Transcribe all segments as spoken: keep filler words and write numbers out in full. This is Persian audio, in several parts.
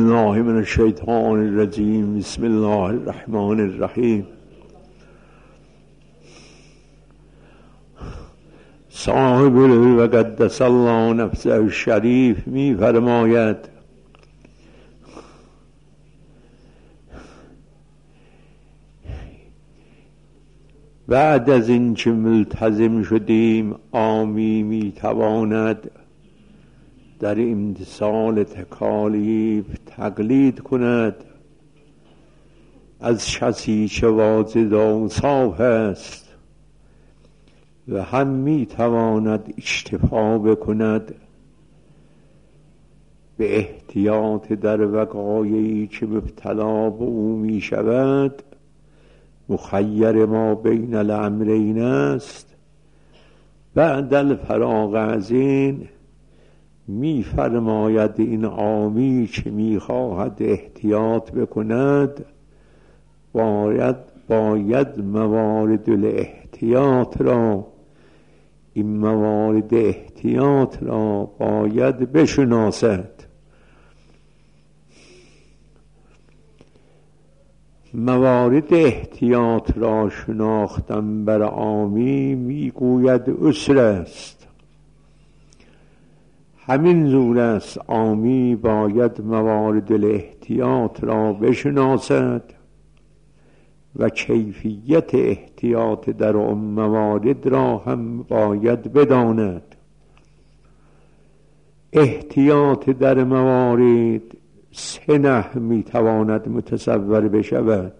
بالله من الشیطان الرجیم. بسم الله الرحمن الرحیم. صاحب و قدس الله نفسه الشریف می فرماید بعد از این که ملتزم شدیم عامی می تواند در امتثال تکالیف تقلید کند از کسی که واجد اوصاف است و هم می تواند اکتفا بکند به احتیاط در وقایعی که مبتلا به او می شود. مخیر ما بین الامرین است. بعد الفراغ از این می فرماید این عامی که می خواهد احتیاط بکند باید باید موارد الاحتیاط را این موارد احتیاط را باید بشناسد. موارد احتیاط را شناختن بر عامی میگوید عسر است. همین زور است عامی باید موارد الاحتیاط را بشناسد و کیفیت احتیاط در آن موارد را هم باید بداند. احتیاط در موارد سه نحو میتواند متصور بشود.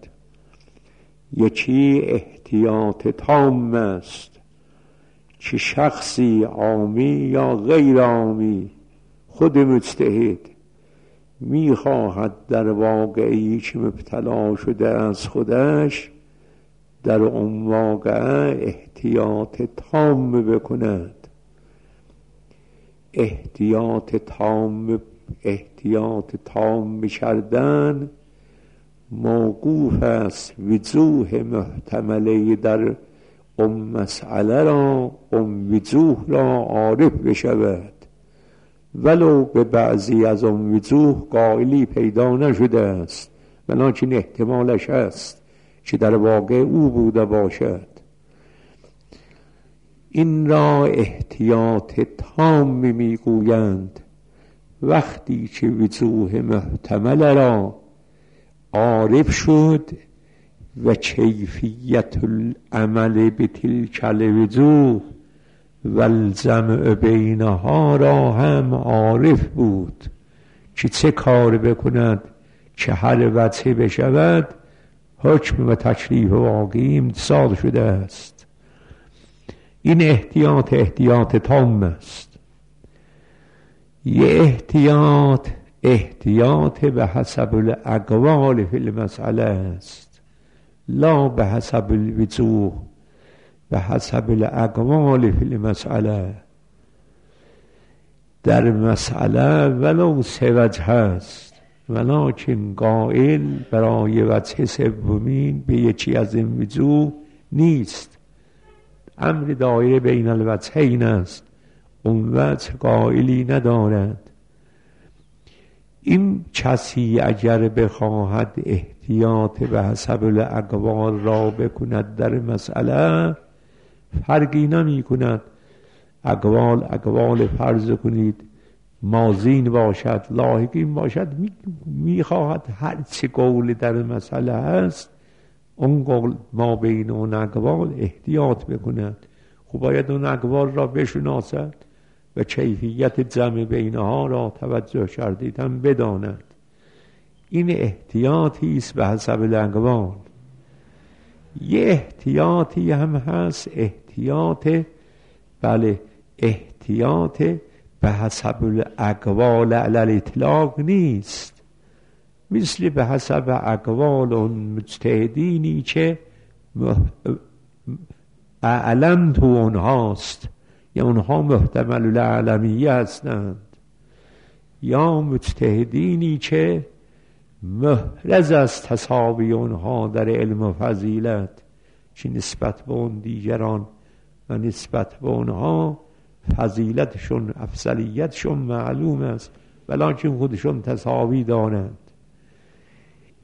یکی احتیاط تام است که شخصی عامی یا غیر عامی خود مجتهد میخواهد در واقعی که مبتلا شده از خودش در اون واقعه احتیاط تام بکند. احتیاط تام احتیاط تام بکردن موقوف است وجوه محتمله در اون مسئله را اون وجوه را عارف بشود ولو به بعضی از اون وجوه قائلی پیدا نشده است ولکن احتمالش است که در واقع او بوده باشد. این را احتیاط تام میگویند. وقتی که وجوه محتمل را عارف شد و کیفیت العمل به تلک الوجوه و الجمع بینها را هم عارف بود که چه کار بکند که هر وجه بشود حکم و تکلیف واقعی امتصال شده است. این احتیاط احتیاط تام است. یه احتیاط احتیاط به حسب الاقوال فی المسئله است لا به حسب الوجوه به حسب الاقوال فی المسئله. در مسئله ولو سه وجه هست ولکن قائل برای وجه سومین به یکی از این وجوه نیست. امر دایره بین الوجهین است. اون وجه قائلی ندارد. این کسی اگر بخواهد احتیاط به حسب الاقوال را بکند در مسئله فرقی نمی کند. اقوال اقوال فرض کنید ماضین باشد لاحقین باشد میخواهد می هر چه قول در مسئله هست اون قول ما بین اون اقوال احتیاط بکند. خب باید اون اقوال را بشناسد و کیفیت جمع بینها را توجه کردیدن بداند. این احتیاطی است به حسب الاقوال. یه احتیاطی هم هست احتیاط بله احتیاط به حسب الاقوال علی الاطلاق نیست. مثل به حسب اقوال اون مجتهدینی که اعلم تو اونهاست یا اونها محتمل الاعلمیه هستند یا مجتهدینی که محرز از تساوی اونها در علم و فضیلت که نسبت به اون دیگران و نسبت به اونها فضیلتشون افضلیتشون معلوم است ولکن خودشون تساوی دارند.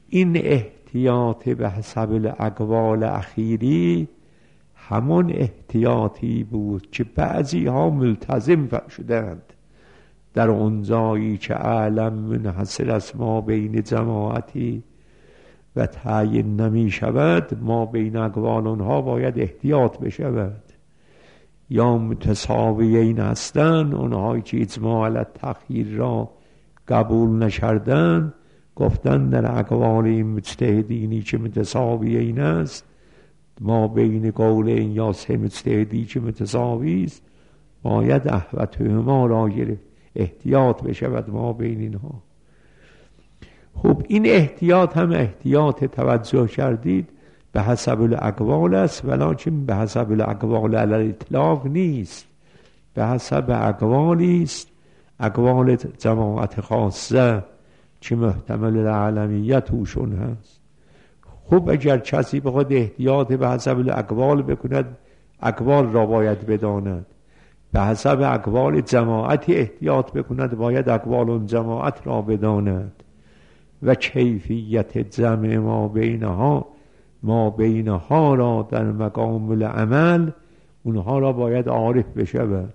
این احتیاط به حسب الاقوال اخیری همون احتیاطی بود که بعضی ها ملتزم شدند در اون جایی که اعلم منحصر است ما بین جماعتی و تعیین نمی شود، ما بین اقوال اونها باید احتیاط بشود. یا متساویین هستند، اونهایی که اجماع علی التخییر را قبول نکردند گفتن در اقوال این مجتهدینی که متساویین است، ما بین قول این یا سه مجتهدی که متساوی است باید احوطهما را گرفت، احتیاط بشود ما بین اینها. خب این احتیاط هم احتیاط توجه کردید به حسب الاقوال است، ولکن به حسب الاقوال علی الاطلاق نیست، به حسب اقوالی است، اقوال جماعت خاصه که محتمل العالمیت توشون هست. خب اگر کسی بخواد احتیاط به حسب الاقوال بکند، اقوال را باید بداند. به حسب اقوال جماعتی احتیاط بکند، باید اقوال اون جماعت را بداند. و کیفیت جمع ما بینها ما بینها را در مقام العمل، اونها را باید عارف بشود.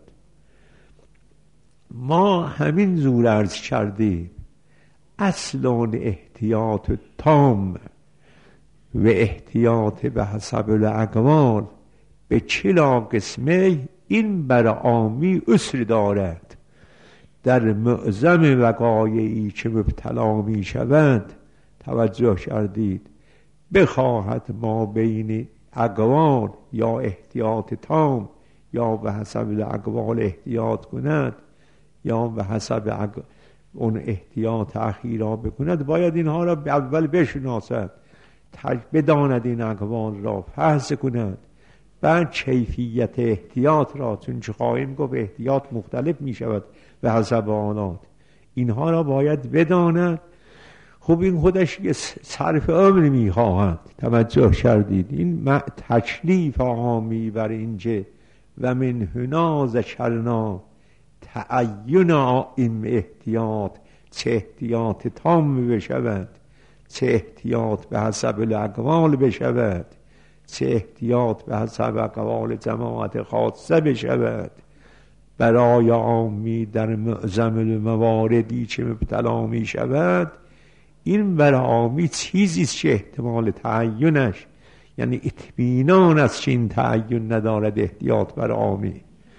ما همین زور عرض کردیم اصل احتیاط تام و احتیاط به حسب الاقوال به چلا قسمه این بر عامی اصر دارد. در معظم وقایعی که مبتلا می شود توجه کردید، بخواهد ما بین اقوال یا احتیاط تام یا به حسب الاقوال احتیاط کند یا به حسب اق... اون احتیاط اخیرا بکند، باید اینها را اول بشناسد، بداند این اقوال را فحص کند، بعد کیفیت احتیاط را، چون چه خواهیم گفت احتیاط مختلف می شود به حسب آنات، اینها را باید بداند. خب این خودش یه صرف عمر می خواهد. توجه کردید این تکلیف عامی بر اینجا و من هنا ذکرنا تعین این احتیاط، چه احتیاط تام بشود، چه احتیاط به حسب الاقوال بشود، چه احتیاط به حسب اقوال جماعت خاصه بشود. برای عامی در معظم المواردی که مبتلا می شود، این برای عامی چیزیست که احتمال تعینش، یعنی اطمینان است که این تعین ندارد احتیاط برای عامی.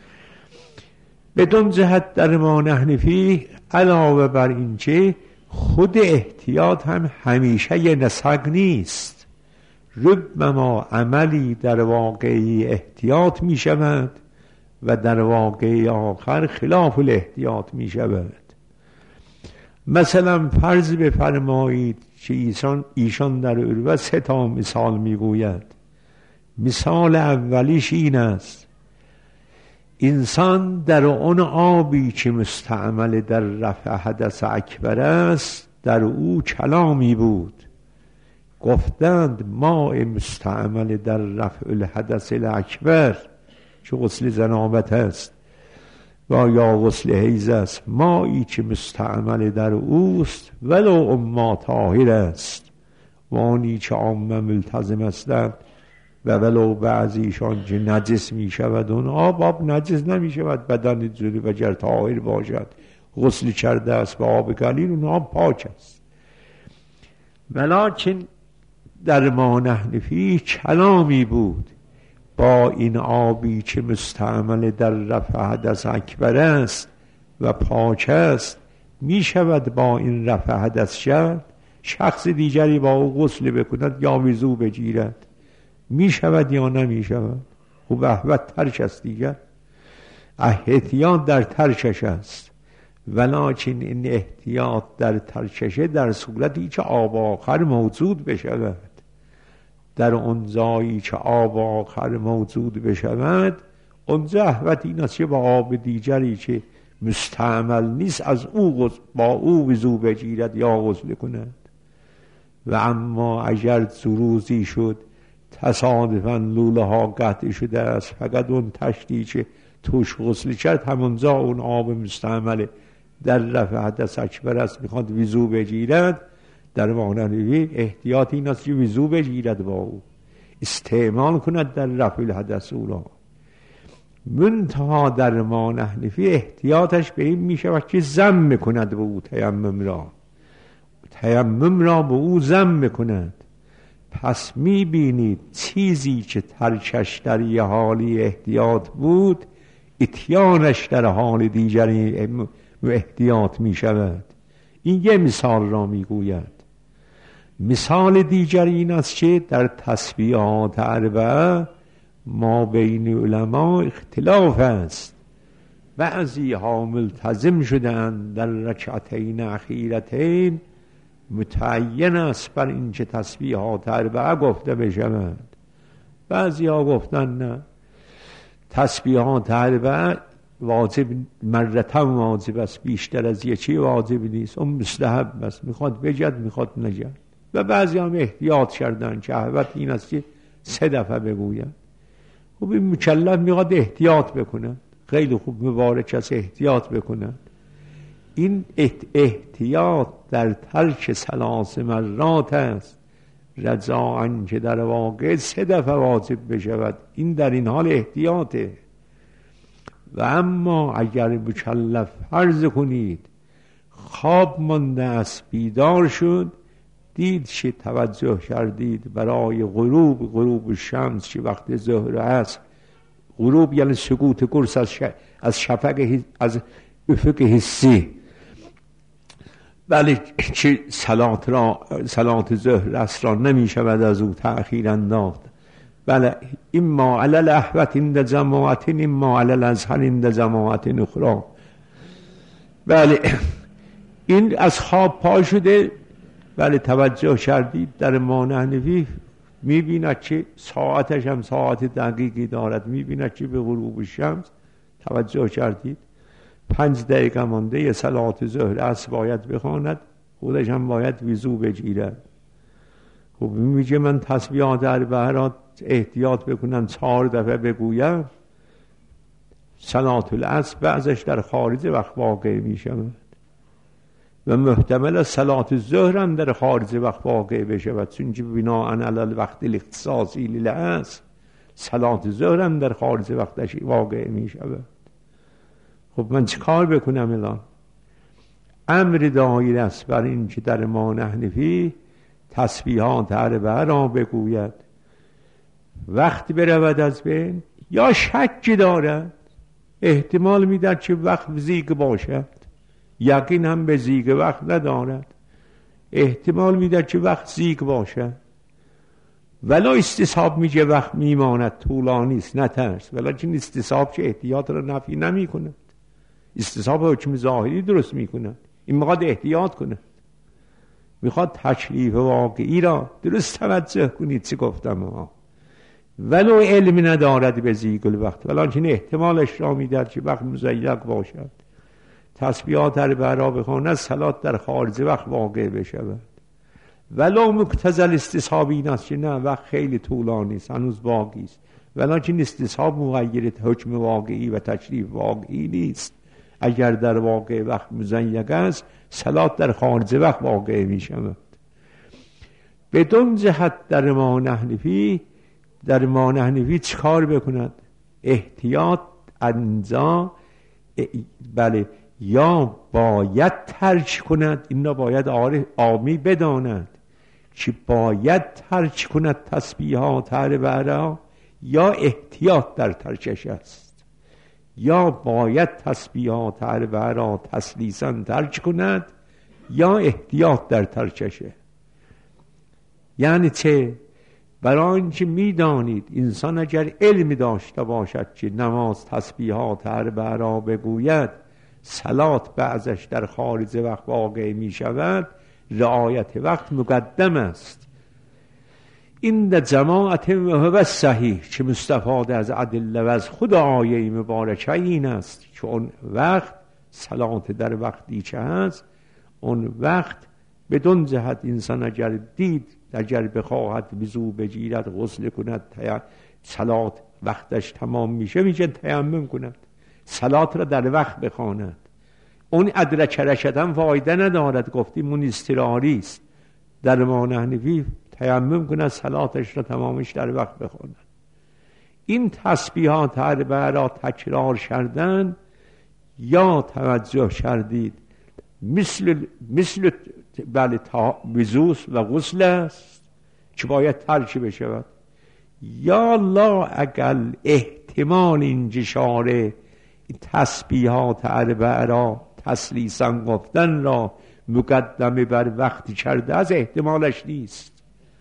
بدون جهت در ما نحنفی علاوه بر این که خود احتیاط هم همیشه یه نسق نیست. ربما عملی در واقعی احتیاط می شود و در واقعی آخر خلاف الاحتیاط می شود. مثلا فرض بفرمایید که ایشان, ایشان در عروه سه تا مثال می گوید. مثال اولیش این است: انسان در اون آبی که مستعمل در رفع حدث اکبر است در او کلامی بود، گفتند ماء مستعمل در رفع الحدث الاکبر که غسل جنابت است و یا غسل حیض است، مایی که مستعمل در اوست ولو اما طاهر است، وانی که عامه ملتزم هستند و ولو بعضیشان که نجس می شود، اون آب آب نجس نمی شود، بدن جوری و گر طاهر باشد غسل کرده است و آب قلیل، اون آب پاک است. ولکن در ما نحنفی کلامی بود با این آبی که مستعمل در رفع حدث اکبر است و پاک است، می شود با این رفع حدث شد شخص دیگری با او غسل بکند یا وضو بگیرد، می شود یا نمی شود؟ خوب احوت ترک است دیگر، احتیاط در ترکش است. ولکن این احتیاط در ترکشه در صورتی که آب آخر موجود بشود، در اون جایی که آب آخر موجود بشود، اونجا احوت این است که با آب دیگری که مستعمل نیست از او با او وضو بگیرد یا غسل کند. و اما اگر روزی شد تصادفاً لوله ها قطع شده است، فقط اون تشتی که توش غسل کرد همونجا اون آب مستعمل در رفع حدث اکبر است میخواد وضو بگیرد، در مانوی احتیاط این است که وضو بگیرد با او، استعمال کند در رفع الحدث او را. منتها در مانحنفی احتیاطش به این می شود که ضم کند به او تیمم را، تیمم را به او ضم کند. پس می بینید چیزی که ترکش در یه حالی احتیاط بود، اتیانش در حال دیگری احتیاط می شود. این یه مثال را می گوید. مثال دیگر این است که در تسبیحات اربعه ما بین علما اختلاف است. بعضی ها ملتزم شدند در رکعتین اخیرتین متعین است بر این که تسبیحات اربعه گفته بشود. بعضی ها گفتن نه، تسبیحات اربعه واجب مرتم واجب است، بیشتر از یکی واجب نیست، اون مستحب است، میخواد بجد میخواد نجد. و بعضی هم احتیاط کردن که احوت این است که سه دفعه بگوید. خب این مکلف میخواد احتیاط بکنه، خیلی خوب، مبارک است احتیاط بکنه. این احتیاط در ترک ثلاث مرات است، رجاءً که در واقع سه دفعه واجب بشود. این در این حال احتیاطه. و اما اگر مکلف فرض کنید خواب مانده است، بیدار شد، دید که توجه کردید برای غروب غروب شمس که وقت ظهر است، غروب یعنی سقوط قرص از, ش... از شفق از افق حسی، ولی که صلات را صلات ظهر است را نمی شود از او تأخیر انداخت. بله، اما علی الاحوت عند جماعت، اما علی الازهر عند جماعت اخرى. بله، این از خواب پا شده، بله توجه کردید در مانحنفی میبیند که ساعتش هم ساعت دقیقی دارد، میبیند که به غروب شمس توجه کردید پنج دقیقه مانده یه صلات ظهر است باید بخواند، خودش هم باید وضو بگیرد. خب میگه من تسبیحات اربعه را احتیاط بکنم چهار دفعه بگویم، صلات العصر بعضش در خارج وقت واقع میشود و محتمل است صلات الظهر هم در خارج وقت واقع بشود، چون که بناء علی الوقت الاختصاصی للعصر صلات الظهر هم در خارج وقتش واقع میشود. خب من چه کار بکنم الان؟ امر دایر است بر این که در مانحنفی تسبیحات اربعه را بگوید، وقت برود از بین یا شک دارد، احتمال میدهد که وقت زیگ باشد، یقین هم به زیگ وقت ندارد، احتمال میدهد که وقت زیگ باشد، ولی استصحاب میگه وقت میماند طولانی است، نترس. ولی چون استصحاب که احتیاط را نفی نمی کند، استصحاب حکم ظاهری درست میکند. این میخواد احتیاط کند، میخواد تکلیف واقعی را درست توجه کنید چه گفتم ها، ولو علم ندارد به زیگ الوقت، ولیکن احتمالش را میدهد که وقت مزیق باشد. تسبیحات اربعه را بخواند، صلات در خارج وقت واقع بشود، ولو مقتضی الاستصحاب این است که نه وقت خیلی طولانی است، هنوز باقی است، ولیکن استصحاب مغیر حکم واقعی و تکلیف واقعی نیست. اگر در واقع وقت مزیق است، صلات در خارج وقت واقع می شود. بدون جهت در مانحنفی در مانحنفی چه کار بکند؟ احتیاط انجا بله یا باید ترک کند، این را باید عامی بداند که باید ترک کند تسبیحات اربعه را، یا احتیاط در ترکش است، یا باید تسبیحات اربعه را تسلیساً ترک کند یا احتیاط در ترکشه. یعنی چه؟ برای اینکه میدانید انسان اگر علمی داشته باشد که نماز تسبیحات اربعه را بگوید، صلات بعضش در خارج وقت واقع می شود، رعایت وقت مقدم است. این در جماعت و هو صحیح که مستفاد از ادله و از خود آیه مبارکه این است که اون وقت صلات در وقتی که هست، اون وقت بدون جهت انسان اگر دید اگر بخواهد وضو بگیرد، غسل کند، صلات وقتش تمام میشه، میشه تیمم کند، صلات را در وقت بخواند. اون ادرک رشدن فایده ندارد، گفتیم اون استراحی است، در ایمان حنفی تیمم کند، صلاتش را تمامش در وقت بخواند. این تسبیحات اربعه را تکرار کردن یا توجه کردید مثل مثل بله وضوء و غسل است که باید ترک بشود، یا لا اگر احتمال این جشاره تسبیحات اربعه را تسلیساً گفتن را مقدمه بر وقتی کرده از احتمالش نیست.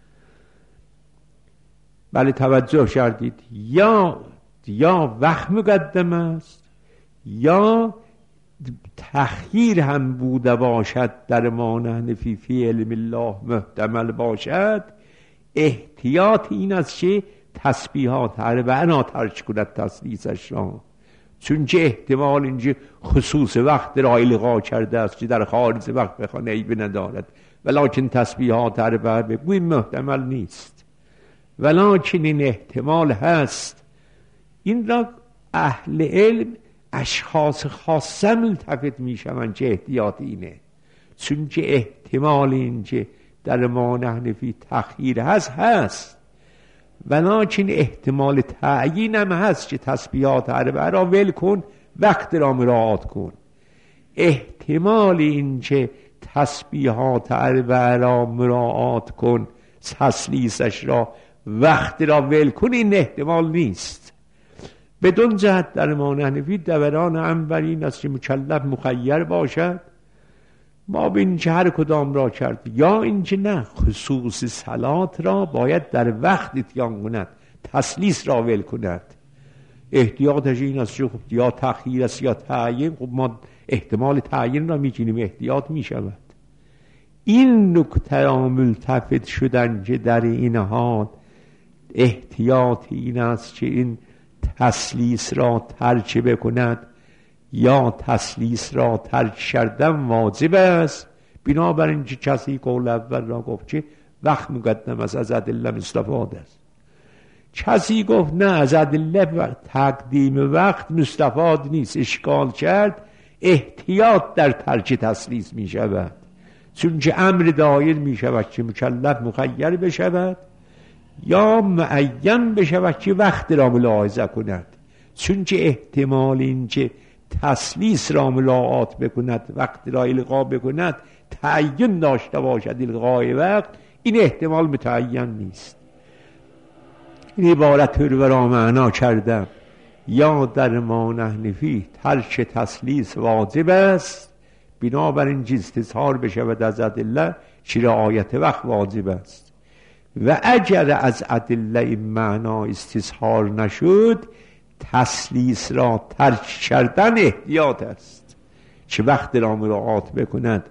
بله توجه کردید، یا یا وقت مقدم است یا تخییر هم بوده باشد در ایمان حنفی فی علم الله محتمل باشد. احتیاط این است که تسبیحات اربعه را ترک کند تسلیسش را، چون که احتمال اینجا خصوص وقت را الغا کرده است که در خارج وقت بخوانه عیب ندارد، ولکن تسبیحات اربعه بگویم محتمل نیست، ولکن این احتمال هست. این را اهل علم اشخاص خاصه ملتفت می شوند که احتیاط اینه، چون که احتمال اینجا در ایمان حنفی تخییر هست هست، ولکن احتمال تعیین هم هست که تسبیحات اربعه را ول کن، وقت را مراعات کن. احتمال این که تسبیحات اربعه را مراعات کن، تسلیسش را، وقت را ول کن، این احتمال نیست. بدون جهت در ایمان حنفی دوران انور این است که مکلف مخیر باشد، ما بین که هر کدام را کرد، یا اینکه نه خصوص صلات را باید در وقت اتیان کند، تسلیس را ول کند. احتیاطش این است که یا تخییر است یا تعیین، خب ما احتمال تعیین را میکنیم، احتیاط میشود. این نکته را ملتفت شدن که در این حال احتیاط این است که این تسلیس را ترک بکند یا تسلیس را ترک کردن واجب است. بنابراین که کسی قول اول را گفت که وقت مقدم است، از ادله مستفاد است. کسی گفت نه، از ادله تقدیم وقت مستفاد نیست، اشکال کرد، احتیاط در ترک تسلیس می شود، چون که امر دایر می شود که مکلف مخیر بشود یا معین بشود که وقت را ملاحظه کند، چون که احتمال این که تسلیس را ملاحظه بکند، وقت را الغا بکند، تعین داشته باشد الغای وقت، این احتمال متعین نیست. این عبارت رو را معنا کردم، یا در ایمان حنفی ترک تسلیس واجب است، بنابراین استظهار بشود از ادله که رعایت وقت واجب است، و اگر از ادله این معنا استظهار نشد، تسلیس را ترک کردن احتیاط است که وقت را مراعات بکند.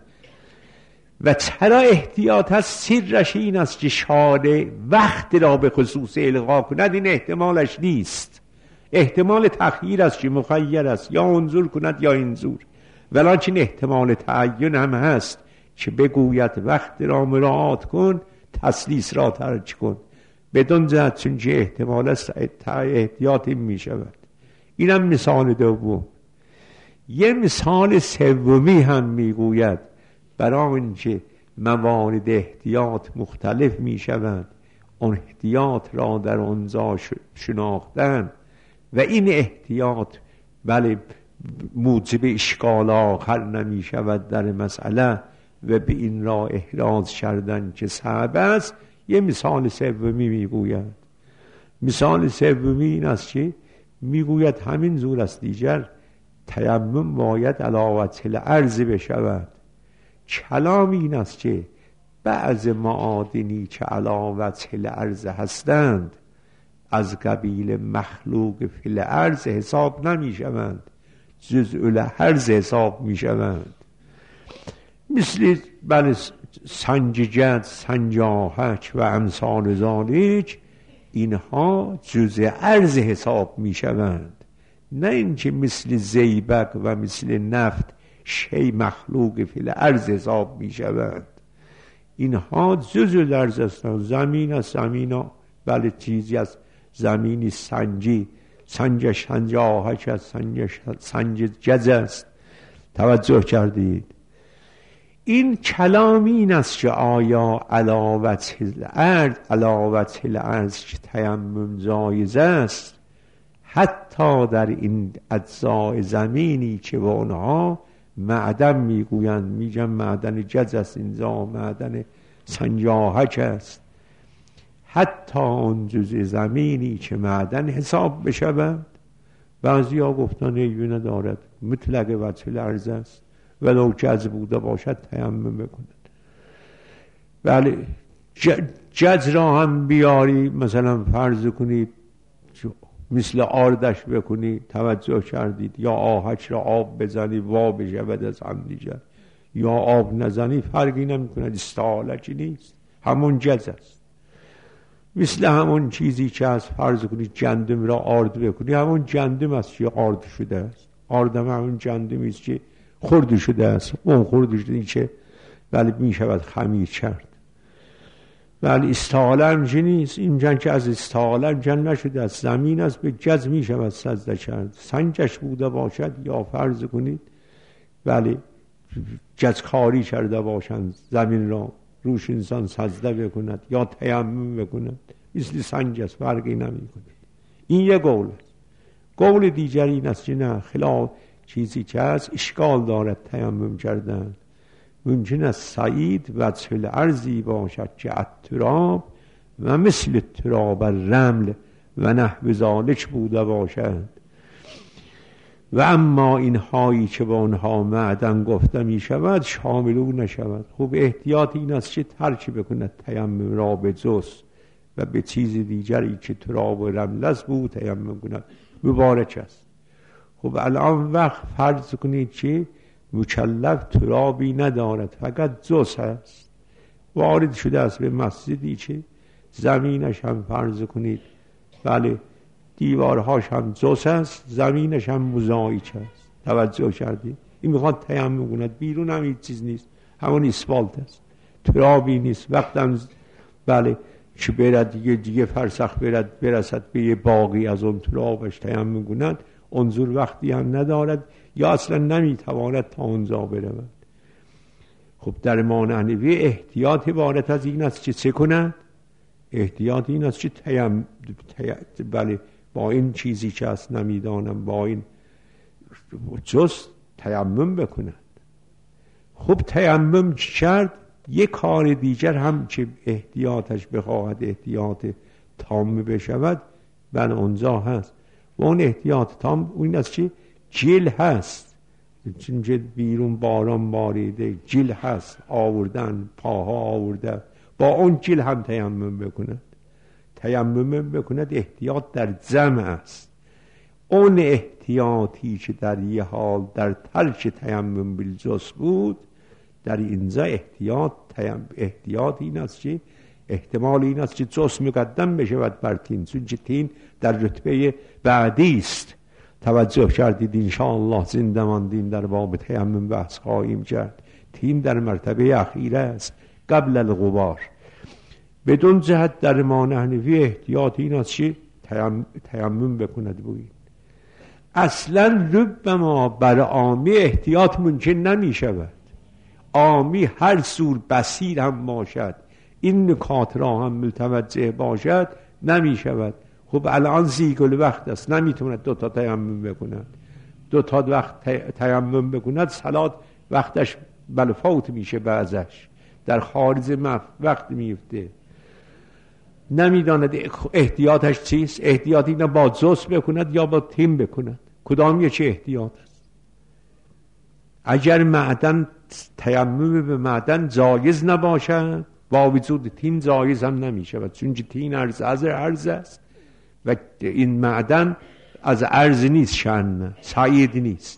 و چرا احتیاط است؟ سرش این است که شارع وقت را به خصوص الغا کند، این احتمالش نیست. احتمال تخییر است که مخیر است، یا انظر کند یا انظر، ولکن احتمال تعین هم هست که بگوید وقت را مراعات کن، تسلیس را ترک کن. بدون جهت چون که احتمال است احتیاطی می شود. اینم مثال دوم. یه مثال سومی هم می گوید، برای اینکه موارد احتیاط مختلف می شوند، اون احتیاط را در آنجا شناختن و این احتیاط بله موجب اشکال آخر نمی شود در مسئله و به این را احراز کردن که صعب است. یه مثال سومی میگوید. مثال سومی این است که میگوید همین زور است دیگر تیمم باید علاوت الارض بشود. کلام این است که بعض معادنی که علاوت الارض هستند از قبیل مخلوق فی الارض حساب نمی شوند، جزء الارض حساب می شوند. مثل بله سنججت، سنجاحک و امثال ذالک، اینها جزء ارض حساب می شوند، نه اینکه مثل زیبق و مثل نفت شی مخلوق فی الارض حساب می شوند. اینها جزء الارض هستند. زمین است، زمین ها بله چیزی از زمینی سنجی، سنج سنجاحک است، سنج سنج جز است. توجه کردید؟ این کلام این است که آیا علاوت الارض علاوت الارض که تیمم جایز است حتی در این اجزای زمینی که به اونها معدن میگویند، میگن معدن جز است، اینجا معدن سنجاحک است، حتی اون جزء زمینی که معدن حساب بشوند. بعضی ها گفتن ایوه ندارد، مطلق وجه الارض است، ولو جز بوده باشد تیمم بکنند. بله جز را هم بیاری، مثلا فرض کنید مثل آردش بکنید، توجه کردید، یا آهک را آب بزنی وا بشود از هم دیگر، یا آب نزنی فرقی نمی کند، استحالتی نیست، همون جز است. مثل همون چیزی که از فرض کنید جندم را آرد بکنی، همون جندم است که آرد شده است. آردم همون جندمی است که خرد شده است، اون خرد شده که ولی می شود خمیر کرد. ولی استحاله همچه نیست، اینجا که از استحاله همچه نشده است، زمین است به جز می شود سجده کرد، سنجش بوده باشد یا فرض کنید ولی جزکاری کرده باشند زمین را روش انسان سجده بکند یا تیمم بکند، مثل سنج است، فرقی نمی کند. این یک قول است. قول دیگر این است که نه، خلاف چیزی که هست اشکال دارد تیمم کردن. ممکن است سعید وجه الارضی باشد که التراب و مثل التراب الرمل و نحو ذالک بوده باشد، و اما این هایی که با اونها معدن گفته می شود شاملو نشود. خوب احتیاط این است که ترک بکند تیمم را به جز و به چیز دیگری که تراب و رمل است بود تیمم کند، مبارک است. خب الان وقت فرض کنید که مکلف ترابی ندارد، فقط جز هست، وارد شده است به مسجدی که زمینش هم فرض کنید بله دیوارهاش هم جز هست، زمینش هم موزاییک هست، توجه کردید؟ این میخواد تیمم کند، بیرون هم هیچ چیز نیست، همون اسفالت است، ترابی نیست. وقتم بله که برد دیگه دیگه فرسخ برد برسد به یه باقی از اون ترابش تیمم کند، انظور وقتی هم ندارد یا اصلا نمیتواند تا اونجا برود. خب در امام حنیفه احتیاط عبارت از این است که چه کند؟ احتیاط این است که تیم تی... بله با این چیزی که هست نمیدانم با این جز تیمم بکند. خب تیمم کرد، یک کار دیگر هم که احتیاطش بخواهد احتیاط تام بشود بله اونجا هست، و اون احتیاط تام اون است که جل هست، چون بیرون باران باریده جل هست، آوردن پاها آورده، با اون جل هم تیمم بکند. تیمم بکند احتیاط در جمع است. اون احتیاطی که در یه حال در ترک تیمم بالجز بود، در اینجا احتیاط تیم احتیاط این است که احتمال این است که جز مقدم بشود بر تین، چون که تین در رتبه بعدی است. توجه کردید؟ انشاءالله زنده ماندیم در باب تیمم بحث خواهیم کرد. تین در مرتبه اخیره است قبل الغبار. بدون جهت در امام حنیفی احتیاط این است که تیم... تیمم بکند بویین. اصلا ربما بر عامی احتیاط ممکن نمی شود. عامی هر سور بصیر هم باشد، این نکات را هم متوجه باشد، نمی شود. خب الان زیگل وقت است، نمیتوند دو تا تیمم بکند. دو تا وقت تیمم بکند صلات وقتش بله فوت میشه، بعضش در خارج وقت میفته، نمیداند احتیاطش چیست. احتیاط اینه با جز بکند یا با تیم بکند، کدام یکی احتیاط است؟ اگر معدن تیمم به معدن جایز نباشد، با وجود تین جایز هم نمی شود، چون تین عرض از عرض است و این معدن از عرض نیست، شن سعید نیست.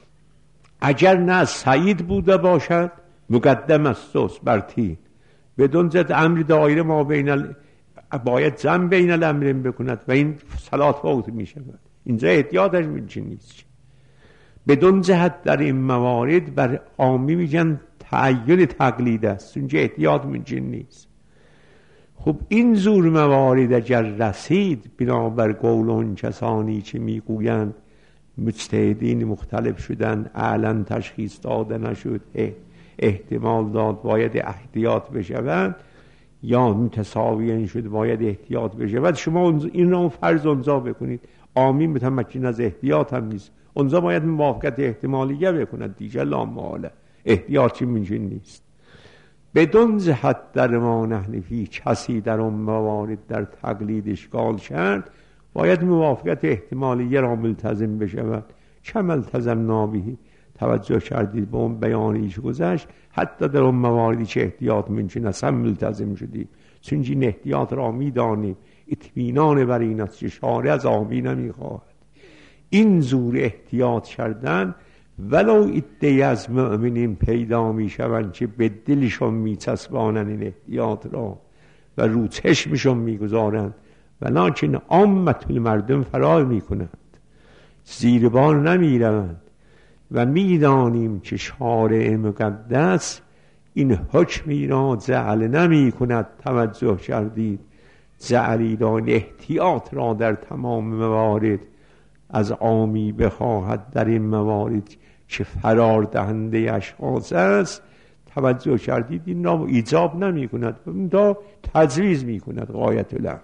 اگر نه سعید بوده باشد مقدم است بر تین، بدون جد امر دایره ما بین ال... باید جمع بین الامرین بکند و این صلات فوت می شود. اینجا احتیاطش میچین نیست. بدون جهت در این موارد بر عامی میگن تعین تقلید است، اونجا احتیاط میچین نیست. خب این زور موارد اگر رسید، بنابر قول اون کسانی که میگویند مجتهدین مختلف شدن، اعلن تشخیص داده نشد، احتمال داد باید احتیاط بشود یا متساوی این شد باید احتیاط بشود، شما این را فرض اونجا بکنید عامی متمکن از احتیاط هم نیست، اونجا باید موافقت احتمالیه بکند دیگه، لا محاله احتیاطی منجن نیست. بدون جهت در ما نحنفی، کسی در اون موارد در تقلید اشکال کرد باید موافقت احتمالیه را ملتزم بشود. چه ملتزم نابیهی، توجه کردید به اون بیانیش گذشت، حتی در اون مواردی که احتیاط منجن است هم ملتزم شدیم، چون این احتیاط را میدانیم اطمینان بر این است که شارع از آبی نمیخواهد. این زور احتیاط کردن ولو ایده از مؤمنین پیدا می شوند که به دلشون می چسبانند این احتیاط را و رو چشمشون می گذارند، ولیکن عامت المردم فرار می کنند، زیر بار نمی روند. و می دانیم که شارع مقدس این حکمی را جعل نمی کند، توجه کردید، جعلی را احتیاط را در تمام موارد از عامی بخواهد در این موارد که فرار دهنده اشخاص است، توجه کردید این را ایجاب نمی کند، دا تجویز می کند غایت الامر.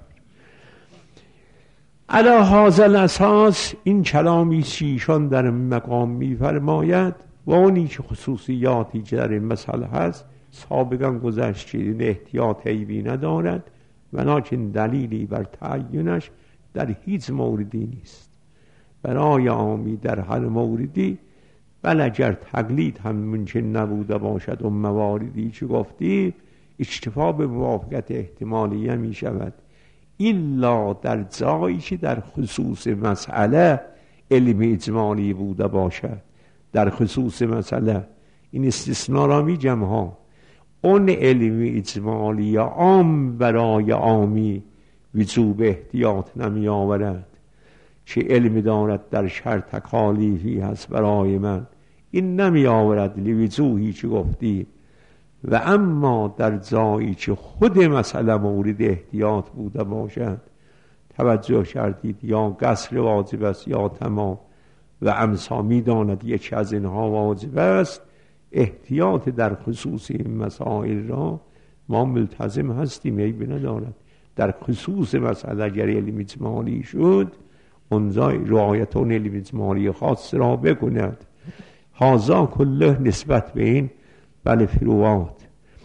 علی هذا الاساس این کلامی چیشان در مقام می فرماید و اونی که خصوصیاتی که در این مسئله هست سابقا گذشت که این احتیاط عیبی ندارد ولکن دلیلی بر تعیینش در هیچ موردی نیست برای عامی در هر موردی، بل اگر تقلید هم ممکن نبوده باشد و مواردی که گفتیم اکتفا به موافقت احتمالیه می شود، الا در جایی که در خصوص مسئله علم اجمالی بوده باشد. در خصوص مسئله این استثناء را می جمع، اون علم اجمالی عام برای عامی وجوب احتیاط نمی آورد که علم دارد در شر تکالیفی هست برای من، این نمی آورد لوجوهی که گفتی. و اما در جایی که خود مسئله مورد احتیاط بوده باشد، توجه کردید، یا قصر واجب است یا تمام و امسا می داند یکی از اینها واجب است، احتیاط در خصوص این مسائل را ما ملتزم هستیم، عیب ندارد. در خصوص مسئله اگر علم اجمالی شد اونجا رعایت اون علم اجمالی خاص را بکند. هازا کله نسبت به این بله فروعات.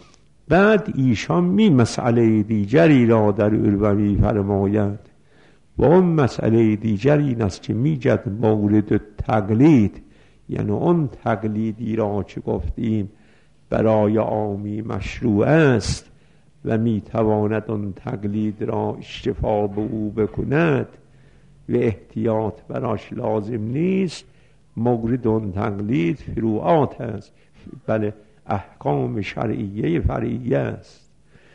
بعد ایشان می مسئله دیگری را در اروی فرماید و اون مسئله دیگری این است که می جد مورد تقلید، یعنی اون تقلیدی را که گفتیم برای عامی مشروع است و می تواند اون تقلید را اشتفا به او بکند و احتیاط براش لازم نیست، مورد اون تقلید فروعات است، بله احکام شرعیه فرعیه است.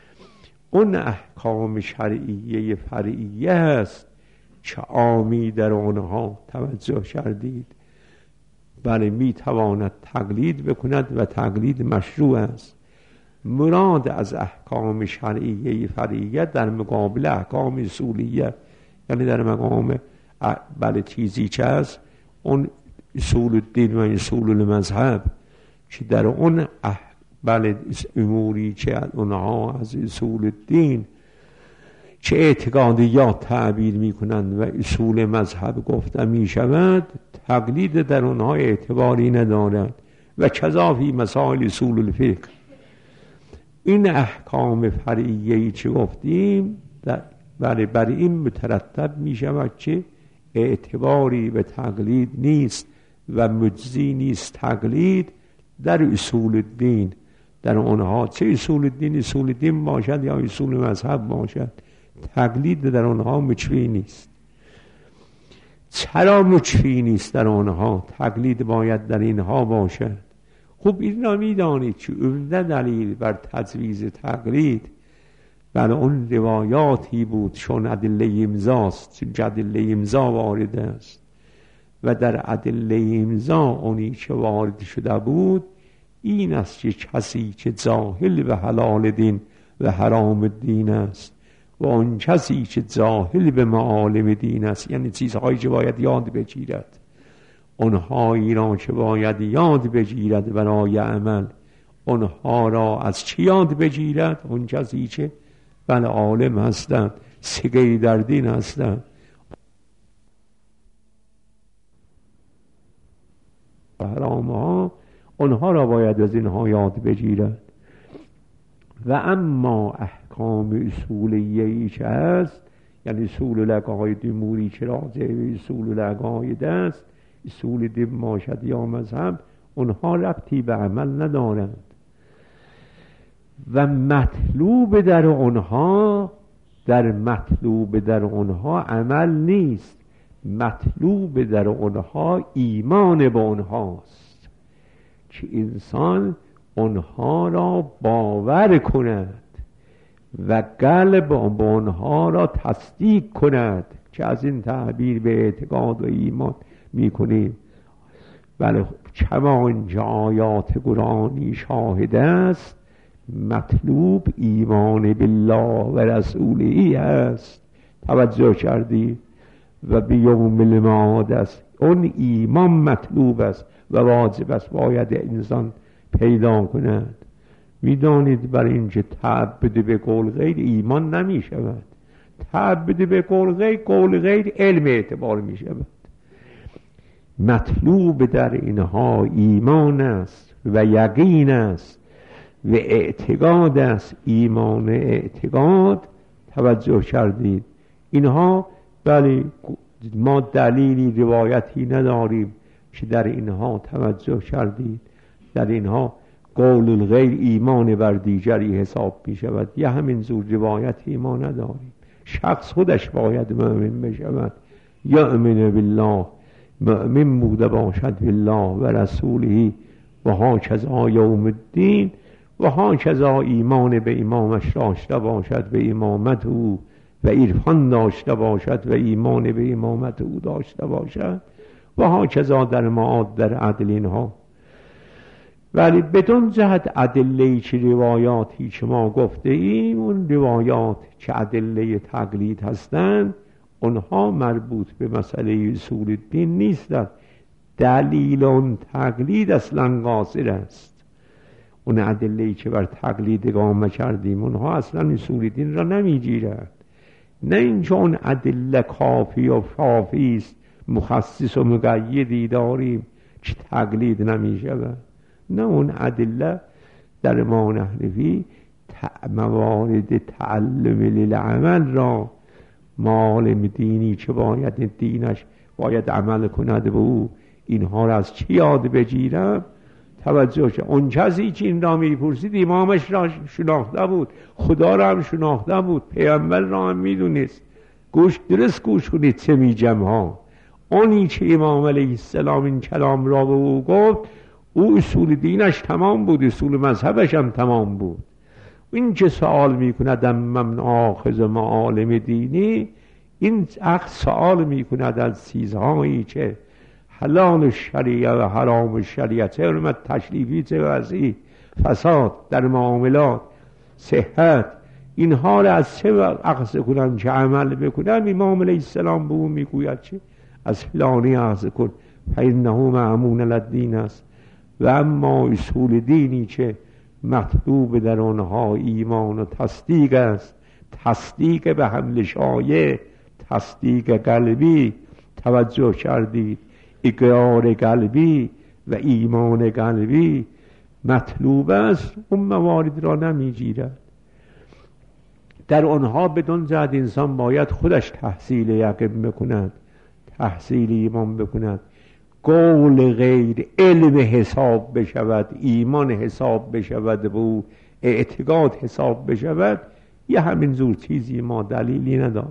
اون احکام شرعیه فرعیه است که عامی در آنها توجه کردید بله می تواند تقلید بکند و تقلید مشروع است. مراد از احکام شرعیه فرعیه در مقابل احکام اصولیه، یعنی در مقام بله چیزی که است اون اصول الدین و اصول المذهب که در اون اح... بله اموری که اونها از اصول الدین که اعتقادیات تعبیر می کنند و اصول مذهب گفته می شود، تقلید در اونها اعتباری ندارد و کذا فی مسائل اصول الفقه. این احکام فرعیه‌ای که گفتیم بله بر این مترتب می شود که اعتباری به تقلید نیست و مجزی نیست تقلید در اصول الدین. در اونها چه اصول الدین اصول الدین باشد یا اصول مذهب باشد، تقلید در اونها مجفی نیست. چرا مجفی نیست در اونها؟ تقلید باید در اینها باشد. خب این را می دانید که عمده دلیل بر تجویز تقلید بر اون روایاتی بود چون ادله امضاست، چون ادله امضا وارد است و در ادله امضا اونی که وارد شده بود این است که کسی که جاهل به حلال دین و حرام دین است و اون کسی که جاهل به معالم دین است، یعنی چیزهایی که باید یاد بگیرد، اونهایی را که باید یاد بگیرد برای عمل، اونها را از چی یاد بگیرد؟ اون کسی که بله عالم هستند، سگه در دین هستند، حرام ها، اونها را باید از اینها یاد بگیرد. و اما احکام اصولیه‌ای که هست، یعنی اصول العقاید موری که راجع به اصول العقاید است، اصول دین باشد یا مذهب، اونها ربطی به عمل ندارند و مطلوب در اونها در مطلوب در اونها عمل نیست، مطلوب در اونها ایمان به اونهاست که انسان اونها را باور کند و قلب به اونها را تصدیق کند، که از این تعبیر به اعتقاد و ایمان میکنیم. بله کما اینجا آیات قرآنی شاهد است، مطلوب ایمان بالله و رسولی است. توجه کردی؟ و بیوم المعاد است. اون ایمان مطلوب است و واجب است، باید انسان پیدا کند. میدانید برای اینکه تعبد به قول غیر ایمان نمی شود. تعبد به قول غیر، قول غیر علم اعتبار می شود. مطلوب در اینها ایمان است و یقین است و اعتقاد است. ایمان اعتقاد، توجه کردید؟ اینها بله ما دلیلی روایتی نداریم که در اینها، توجه کردید، در اینها قول الغیر ایمان بر دیگری حساب می شود. یا همین زور روایتی ما نداریم. شخص خودش باید مؤمن بشود. یؤمن بالله، مؤمن بوده باشد بالله و رسوله و هاکذا یوم الدین و هاکذا ایمان به امامش داشته باشد، به امامت او و عرفان داشته باشد و ایمان به امامت او داشته باشد و هاکذا در معاد در عدل اینها. ولی بدون جهت ادله که روایاتی که ما گفته ایم، اون روایات که ادله تقلید هستند، اونها مربوط به مسئله اصول الدین نیستند. دلیل اون تقلید اصلا قاصر است. اون ادله‌ای که بر تقلید اقامه کردیم، اونها اصلا اصول الدین را نمیگیرند. نه اینکه اون ادله کافی و شافی است، مخصص و مقیدی داریم که تقلید نمی شود. نه، اون ادله در ما نحنفی موارد تعلم للعمل را، معالم دینی که باید دینش باید عمل کند به او، اینها را از چی یاد بگیرم؟ توجه شد. اون کسی که این را میپرسید امامش را شناخته بود، خدا را هم شناخته بود، پیامبر را هم میدونست. گوش درست گوش کنید چه میگم ها. اونی که امام علیه السلام این کلام را به او گفت، او اصول دینش تمام بود، اصول مذهبش هم تمام بود. این که سوال میکند من آخذ معالم دینی، این اخ سوال میکند از چیزهایی که حلال شریعه و حرام شریعه، چه علمت تشریفی، چه وضعی، فساد در معاملات، صحت، اینها را از چه اخذ کنن که عمل بکنن؟ امام علیه السلام به او میگوید چه؟ از فلانی اخذ کن فانه مأمون للدین است. و اما اصول دینی که مطلوب در آنها ایمان و تصدیق است، تصدیق به حمل شایع، تصدیق قلبی، توجه کردید، اقرار قلبی و ایمان قلبی مطلوب است. اون موارد را نمیگیرد. در آنها بدون جهت انسان باید خودش تحصیل یقین بکند، تحصیل ایمان بکند. قول غیر علم حساب بشود، ایمان حساب بشود، به او اعتقاد حساب بشود، یه همین زور چیزی ما دلیلی نداریم.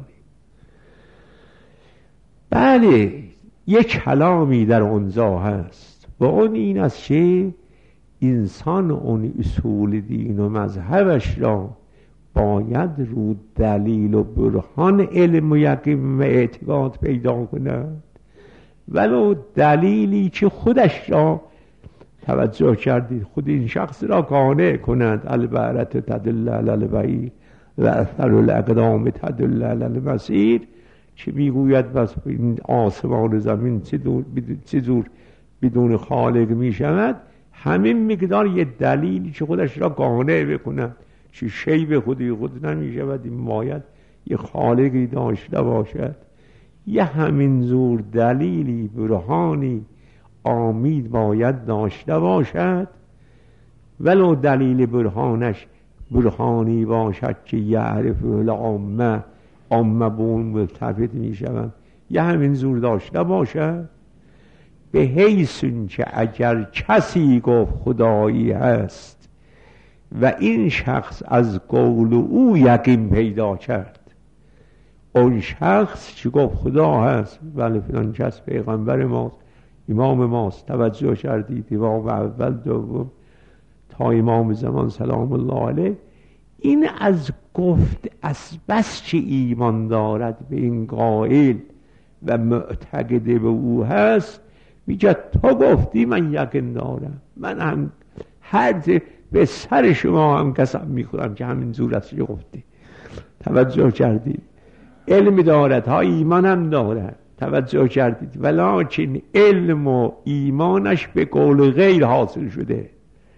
بله یک کلامی در اونجا هست و اون این است که انسان اون اصول دین و مذهبش را باید رو دلیل و برهان علم و یقین و اعتقاد پیدا کند، ولو دلیلی که خودش را، توجه کردید، خود این شخص را قانع کند. البعرة تدل علی البعیر و اثر الاقدام تدل علی المسیر، که میگوید بس این آسمان و زمین چه جور بدون خالق می شود، همین مقدار یه دلیلی که خودش را قانع بکنه چه شی به خودی خود نمیشه و این باید یه خالقی داشته باشد، یه همین زور دلیلی برهانی آمید باید داشته باشد، ولو دلیل برهانش برهانی باشد که یعرف العامه، عامه به اون ملتفت می شوند، یه همین زور داشته باشد. به حیث که اگر کسی گفت خدایی هست و این شخص از قول او یقین پیدا کرد، اون شخص که گفت خدا هست، ولی فلان کس پیغمبر ماست، امام ماست، توجه کردید، امام اول دوم تا امام زمان سلام الله علیه، این از گفت از بس که ایمان دارد به این قائل و معتقد به او هست، میگه تو گفتی من یقین دارم، من هم هر به سر شما هم قسم میخورم که همین زور است که گفتی. توجه کردید؟ علم دارد ها، ایمان هم دارد، توجه کردید؟ ولیکن علم و ایمانش به قول غیر حاصل شده.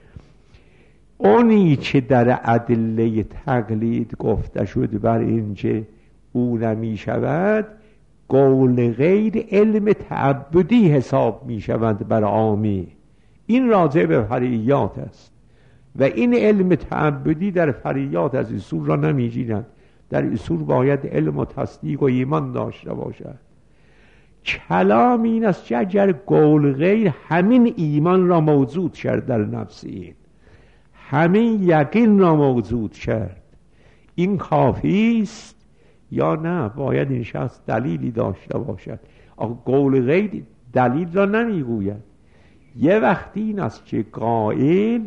اونی که در ادله تقلید گفته شد بر اینکه او نمی شود، قول غیر علم تعبدی حساب می شود بر عامی. این راجع به فرعیات است و این علم تعبدی در فرعیات از اصول را نمی گیرند. در اصول باید علم و تصدیق و ایمان داشته باشد. کلام این است که اگر قول غیر همین ایمان را موجود کرد در نفس این، همین یقین را موجود کرد، این کافی است یا نه باید این شخص دلیلی داشته باشد؟ آخه قول غیر دلیل را نمیگوید. یه وقتی این است که قائل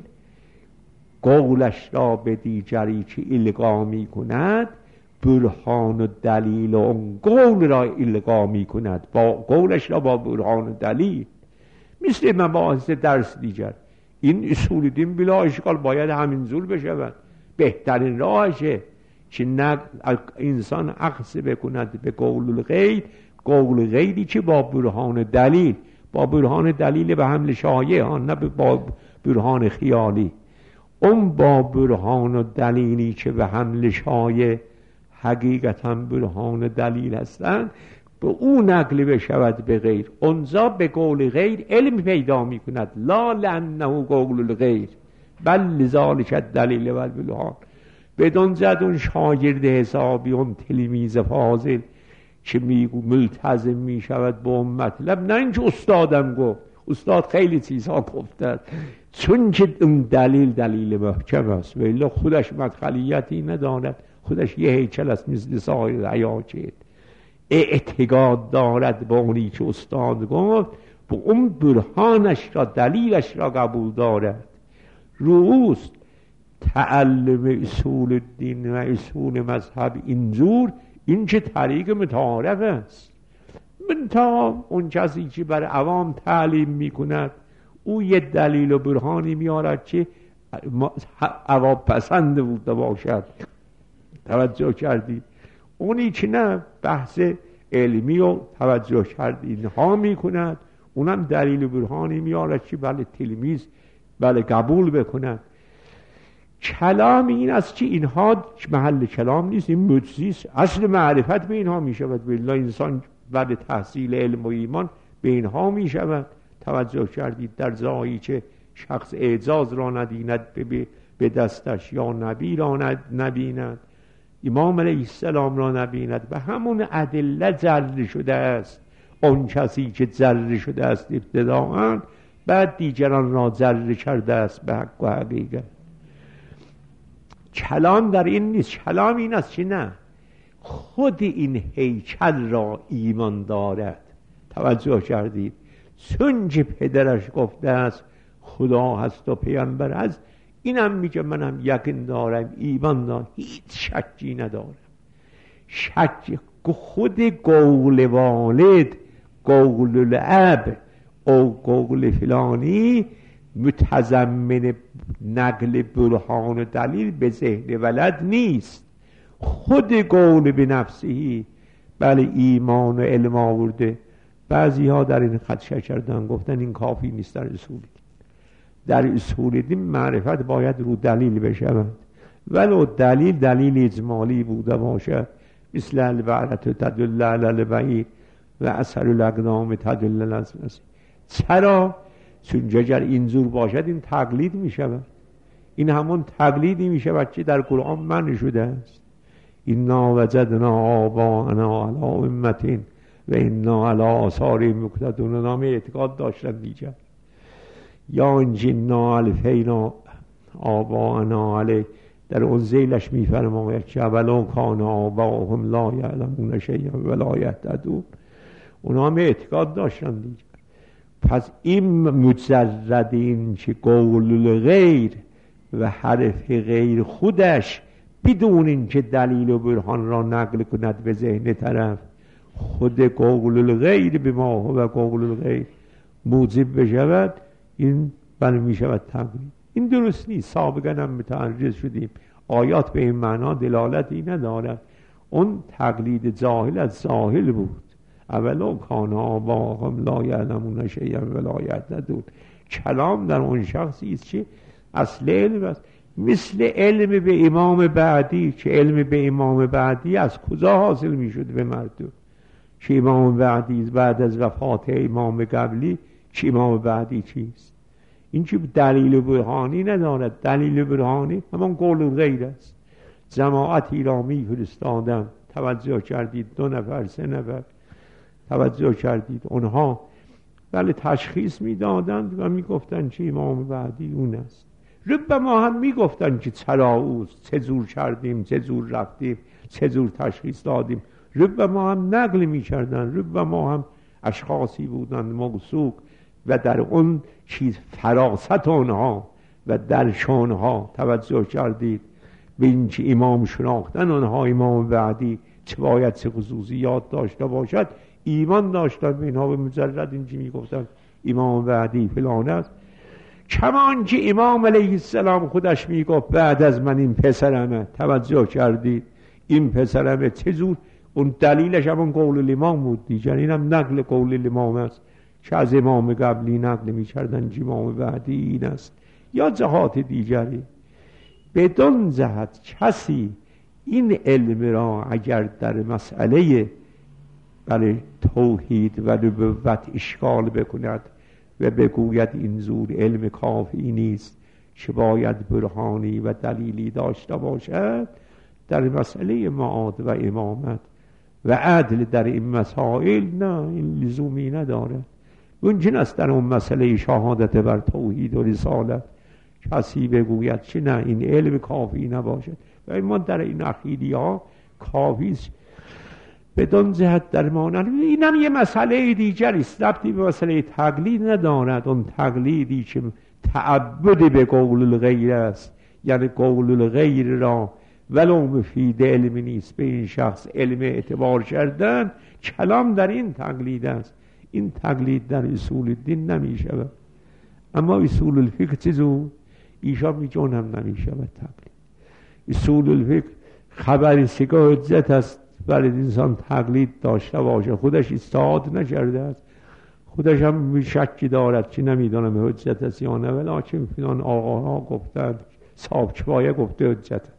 قولش را به دیگری که القا می کند، برهان و دلیل و اون قول را القا می کند، با قولش را با برهان و دلیل. مثل مباحث درس دیگر، این اصول دین بلا اشکال باید همین زور بشود. بهترین راهشه که نه انسان اخذ بکند به قول الغیر، قول غیری که با برهان دلیل، با برهان دلیل به حمل شایعه ها، نه با برهان خیالی. اون با برهان و دلیلی که به حمل شایعه حقیقتا برهان دلیل هستند، به اون نقل بشود به غیر، اونجا به قول غیر علم پیدا می کند. لا لانه قول الغیر بل لذالک الدلیل و البرهان. بدون زد اون شاگرد حسابی، اون تلمیذ فاضل که میگو ملتزم می شود به اون مطلب، نه اینکه استادم گفت، استاد خیلی چیزها گفته، چون که اون دلیل دلیل محکم است و الا خودش مدخلیتی ندارد، خودش یه هیکل است مثل سایر حیاکت، اعتقاد دارد با اونی که استاد گفت، با اون برهانش را دلیلش را قبول دارد. روست تعلم اصول الدین و اصول مذهب اینجور، این چه طریق متعارف است. من تا اون کسی که بر عوام تعلیم میکند، او یه دلیل و برهانی میارد که عوام پسند بوده باشد. توجه کردید؟ اونی که نه بحث علمی و توجه کرد اینها میکند، اونم دلیل و برهانی میارد که بله تلمیذ بله قبول بکند. کلام این است که اینها محل کلام نیست، این مجزیست، اصل معرفت به اینها می شود. بالله انسان بعد تحصیل علم و ایمان به اینها می شود. توجه کردید؟ در جایی که شخص اعجاز را ندیند به دستش، یا نبی را نبیند، امام علیه السلام را نبیند، به همون ادله ذره شده است. اون کسی که ذره شده است ابتداءً، بعد دیگران را ذره کرده است به حق و حقیقت. کلام در این نیست. کلام این است که نه، خود این هیکل را ایمان دارد. توجه کردید؟ چون که پدرش گفته است خدا هست و پیامبر هست، اینم میگه منم یقین دارم، ایمان دارم، هیچ شکی ندارم. شک خود قول والد، قول الاب او قول فلانی متضمن نقل برهان و دلیل به ذهن ولد نیست. خود قول به نفسهی بله ایمان و علم آورده. بعضی ها در این خدشه کردن، گفتن این کافی نیست در اصول. در اصول دین معرفت باید رو دلیل بشود، ولو دلیل دلیل اجمالی بوده باشد، مثل البعرت تدل علی البعیر و اثر الاقدام تدل علی النسیج. چرا؟ چون اگر اینجور باشد این تقلید می شود. این همون تقلیدی می شود که در قرآن منع شده است. اینا وجدنا آباءنا علی امة و اینا علی آثارهم مقتدون. نام اعتقاد داشتن دیگر. یا انجینا الفینا آباءنا علی، در اون زیلش می فرماید که ولو کان آباءهم لا یعلمون شیئا ولا یهتدون. اونا هم اعتقاد داشتن دیگر. پس این مجرد این که قول غیر و حرف غیر خودش بدون اینکه دلیل و برهان را نقل کند به ذهن طرف، خود قول غیر به ما و قول غیر موجب بشود، این بله می شود تقلید. این درست نیست. سابقا هم متعرض شدیم آیات به این معنا دلالتی ندارد. اون تقلید جاهل از جاهل بود. اولو کان آباءهم لا یعلمون شیئا ولا یهتدون. کلام در اون شخصی است که اصل علم است، مثل علم به امام بعدی که علم به امام بعدی از کجا حاصل می شد به مردم؟ که امام بعدی بعد از وفات امام قبلی که امام بعدی چیست؟ این که دلیل برهانی ندارد. دلیل برهانی همان قول غیر است. جماعتی را می فرستادن، توجه کردید، دو نفر سه نفر توجه کردید، اونها ولی تشخیص میدادند و میگفتند که امام بعدی اون است. ربما هم میگفتند که چرا اوست، چه جور کردیم، چه جور رفتیم، چه جور تشخیص دادیم. ربما هم نقل میکردند، ربما هم اشخاصی بودند موثوق و در اون چیز فراست اونها و درش اونها توجه کردید به این که امام شناختن اونها امام بعدی چه باید چه خصوصیات داشته باشد، ایمان داشتن به اینها. به مجرد اینجی میگفتن امام بعدی فلان است. کمان که امام علیه السلام خودش میگفت بعد از من این پسرمه. توجه کردید این پسرمه چجور؟ اون دلیلش همون قول الامام بود دیگر. این هم نقل قول الامام است که از امام قبلی نقل میکردن که امام بعدی این است، یا جهات دیگری. بدون جهت کسی این علم را اگر در مسئله برای توحید و نبوت اشکال بکند و بگوید این زور علم کافی نیست که باید برهانی و دلیلی داشته باشد، در مسئله معاد و امامت و عدل در این مسائل نه، این لزومی ندارد. ممکن است در اون مسئله شهادت بر توحید و رسالت کسی بگوید که نه این علم کافی نباشد و ما در این عقیده ها کافی است. بدون جهت در مانند این هم یه مسئله دیگر است، ربطی به مسئله تقلید ندارد. اون تقلیدی که تعبد به قول الغیر است، یعنی قول الغیر را ولو مفید علم نیست به این شخص علم اعتبار کردن، کلام در این تقلید است. این تقلید در اصول دین نمی شود. اما اصول الفقه چیزو ایشان میگن هم نمی شود تقلید. اصول الفقه خبر سگاه حجت است برای انسان تقلید داشته باشه، خودش استعاد نکرده است، خودش هم شکی دارد که نمیدانم حجت است یا نه، ولیکن فلان آقاها گفتند، صاحب کفایه گفته حجت است.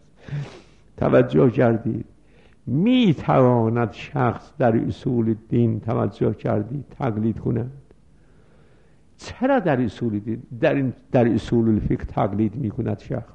توجه کردید؟ می تواند شخص در اصول دین توجه کردید تقلید کند. چرا در اصول دین در, این در اصول الفقه تقلید می کند شخص؟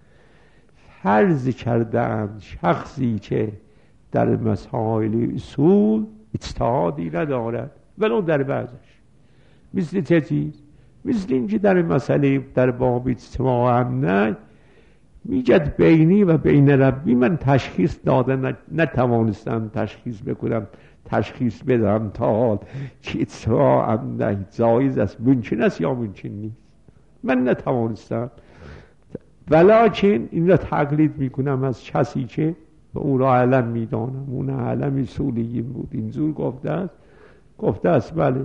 فرض کردن شخصی که در مسائل اصول اجتهادی ندارد ولو در بعضش، مثل چه چیز؟ مثل اینکه در مسئله در باب اجتماع هم نه میگد بینی و بین ربی من تشخیص دادن نتوانستم تشخیص بکنم، تشخیص بدم تا حال که اجتماع هم نه جایز است، ممکن است یا ممکن نیست، من نتوانستم. ولیکن این را تقلید میکنم از کسی که او را علم میدانم، اون علم اصولیین بود، اینجور گفته است، گفته است بله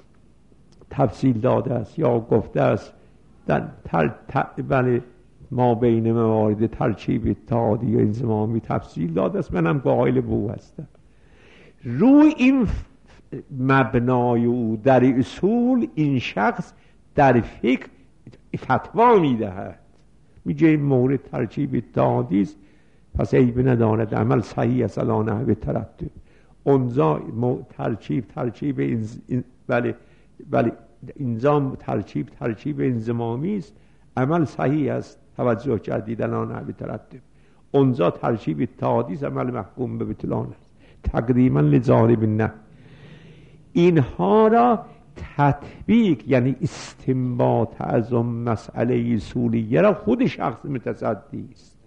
تفصیل داده است، یا گفته است در تر بله ما بین موارد ترکیب اتحادی یا انضمامی تفصیل داده است، منم قائل بو هستم. روی این مبنای او در اصول این شخص در فقه فتوا میدهد میگه این مورد ترکیب اتحادی است پس عیب ندارد عمل صحیح است علی نحو ترتب. اونجا ترکیب ترکیب انز... بله بله انظام ترکیب ترکیب انضمامی است، عمل صحیح است توجه کردید علی نحو ترتب. اونجا ترکیب اتحادی است، عمل محکوم به بطلان است. تقدیما لجانب نه اینها را تطبیق یعنی استنباط از اون مسئله اصولیه را خود شخص متصدی است،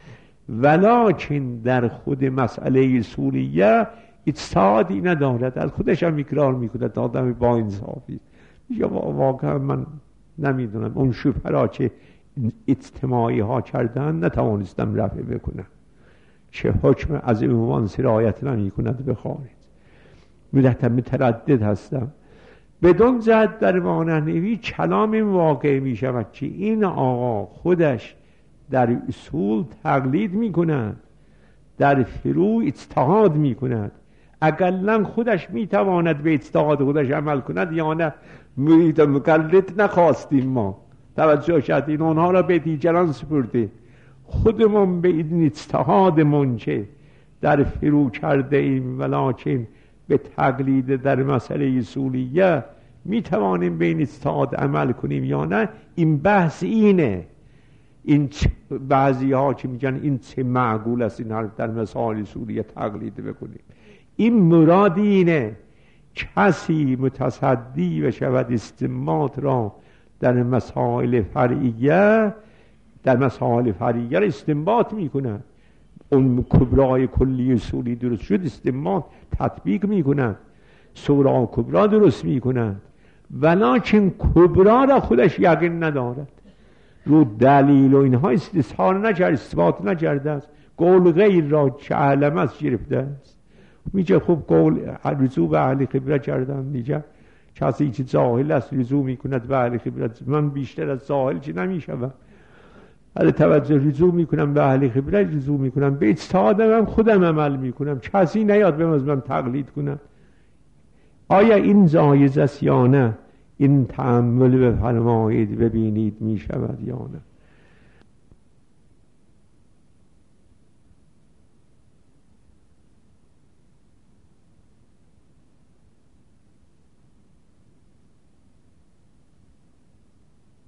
ولکن در خود مسئله اصولیه اجتهادی ندارد، از خودش هم اقرار میکند آدم با انصافی. یا واقعا من نمیدونم اون شبهه را که اجتماعی ها کردن نتوانستم رفع بکنم، چه حکم از عمومان سرایت نمی کند به خارج. مدتم متردد هستم. بدون جهت در مانحنوی کلام این واقع می شود که این آقا خودش در اصول تقلید می کند، در فروع اجتهاد می کند. اقلا خودش می تواند به اجتهاد خودش عمل کند یا نه؟ مرید مقلد نخواستیم ما، توجه کردین، اونها را به دیگران سپرده، خودمون به این اجتهادمون که در فروع کرده ایم ولکن به تقلید در مسئله اصولیه می توانیم به این اجتهاد عمل کنیم یا نه. این بحث اینه. این بعضی ها که میگن این چه معقول است این حرف در مسائل اصولیه تقلید بکنیم، این مراد اینه کسی متصدی و شود استنباط را در مسائل فرعیه در مسائل فرعیه را استنباط میکنن، اون کبرای کلی اصولی درست شد استنباط تطبیق میکنن، صغرا کبرا درست میکنن، ولکن کبرا را خودش یقین ندارد، رو دلیل و اینها استثار نکرد، اثبات نکرده است، قول غیر را که علم است گرفته است. میگه خب قول رجوع به اهل خبره کردن، میگه کسی که جاهل است رجوع میکند به اهل خبره، من بیشتر از جاهل چه نمیشم، ولی توجه رجوع میکنم به اهل خبره، رجوع میکنم به اجتهادم، خودم عمل میکنم، کسی نیاد به من تقلید کنم. آیا این جایز است یا نه؟ این تأمل بفرمایید ببینید میشود یا نه.